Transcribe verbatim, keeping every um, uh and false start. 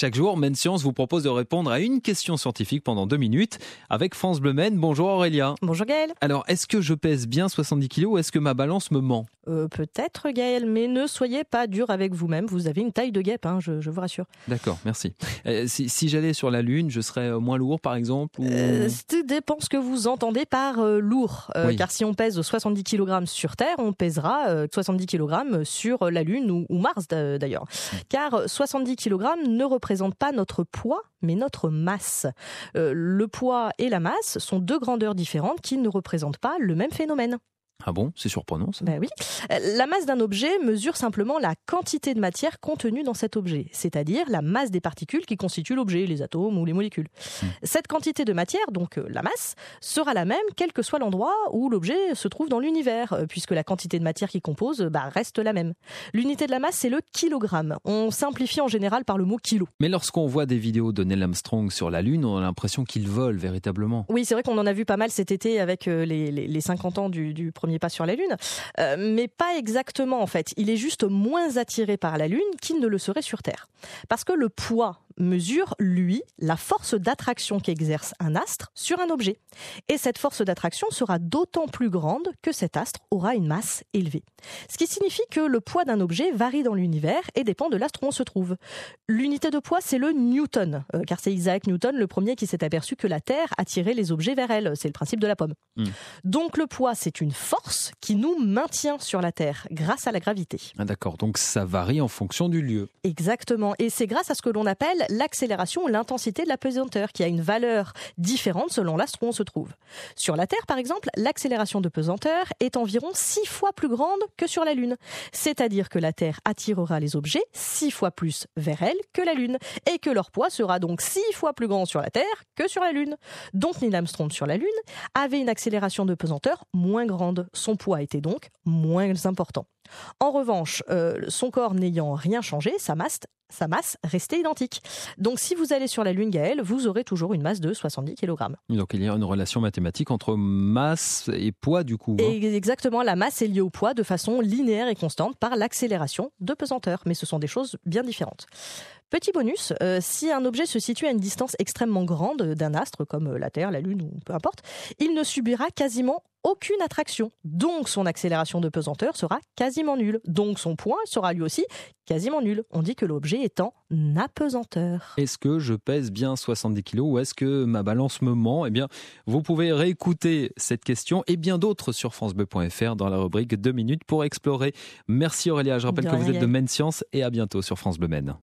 Chaque jour, Maine Science vous propose de répondre à une question scientifique pendant deux minutes avec France Bleu Maine. Bonjour Aurélia. Bonjour Gaël. Alors, est-ce que je pèse bien soixante-dix kilos ou est-ce que ma balance me ment ? euh, Peut-être Gaël, mais ne soyez pas dur avec vous-même. Vous avez une taille de guêpe, hein, je, je vous rassure. D'accord, merci. Euh, si, si j'allais sur la Lune, je serais moins lourd par exemple ou... euh, Ça dépend ce que vous entendez par euh, lourd. Euh, oui. Car si on pèse soixante-dix kilogrammes sur Terre, on pèsera euh, soixante-dix kilogrammes sur la Lune ou, ou Mars d'ailleurs. Mmh. Car soixante-dix kilogrammes ne représentent pas notre poids, mais notre masse. Euh, le poids et la masse sont deux grandeurs différentes qui ne représentent pas le même phénomène. Ah bon, c'est surprenant ça. Ben oui. La masse d'un objet mesure simplement la quantité de matière contenue dans cet objet, c'est-à-dire la masse des particules qui constituent l'objet, les atomes ou les molécules. Mmh. Cette quantité de matière, donc la masse, sera la même quel que soit l'endroit où l'objet se trouve dans l'univers, puisque la quantité de matière qui compose bah, reste la même. L'unité de la masse, c'est le kilogramme. On simplifie en général par le mot kilo. Mais lorsqu'on voit des vidéos de Neil Armstrong sur la Lune, on a l'impression qu'il vole véritablement. Oui, c'est vrai qu'on en a vu pas mal cet été avec les, les, les cinquante ans du, du premier pas sur la Lune, euh, mais pas exactement en fait. Il est juste moins attiré par la Lune qu'il ne le serait sur Terre. Parce que le poids mesure, lui, la force d'attraction qu'exerce un astre sur un objet. Et cette force d'attraction sera d'autant plus grande que cet astre aura une masse élevée. Ce qui signifie que le poids d'un objet varie dans l'univers et dépend de l'astre où on se trouve. L'unité de poids, c'est le Newton, euh, car c'est Isaac Newton le premier qui s'est aperçu que la Terre attirait les objets vers elle. C'est le principe de la pomme. Mmh. Donc le poids, c'est une force qui nous maintient sur la Terre grâce à la gravité. Ah d'accord, donc ça varie en fonction du lieu. Exactement, et c'est grâce à ce que l'on appelle l'accélération ou l'intensité de la pesanteur qui a une valeur différente selon l'astre où on se trouve. Sur la Terre, par exemple, l'accélération de pesanteur est environ six fois plus grande que sur la Lune. C'est-à-dire que la Terre attirera les objets six fois plus vers elle que la Lune, et que leur poids sera donc six fois plus grand sur la Terre que sur la Lune. Donc Neil Armstrong sur la Lune avait une accélération de pesanteur moins grande. Son poids était donc moins important. En revanche, euh, son corps n'ayant rien changé, sa masse, sa masse restait identique. Donc si vous allez sur la Lune, Gaël, vous aurez toujours une masse de soixante-dix kilogrammes. Donc il y a une relation mathématique entre masse et poids du coup. Hein. Et exactement, la masse est liée au poids de façon linéaire et constante par l'accélération de pesanteur. Mais ce sont des choses bien différentes. Petit bonus, euh, si un objet se situe à une distance extrêmement grande d'un astre, comme la Terre, la Lune ou peu importe, il ne subira quasiment aucune attraction. Donc son accélération de pesanteur sera quasiment nulle. Donc son poids sera lui aussi quasiment nul. On dit que l'objet est en apesanteur. Est-ce que je pèse bien soixante-dix kilos ou est-ce que ma balance me ment ? Eh bien, vous pouvez réécouter cette question et bien d'autres sur francebleu point f r dans la rubrique deux minutes pour explorer. Merci Aurélia, je rappelle que vous êtes de Maine Science et à bientôt sur France Bleu Maine.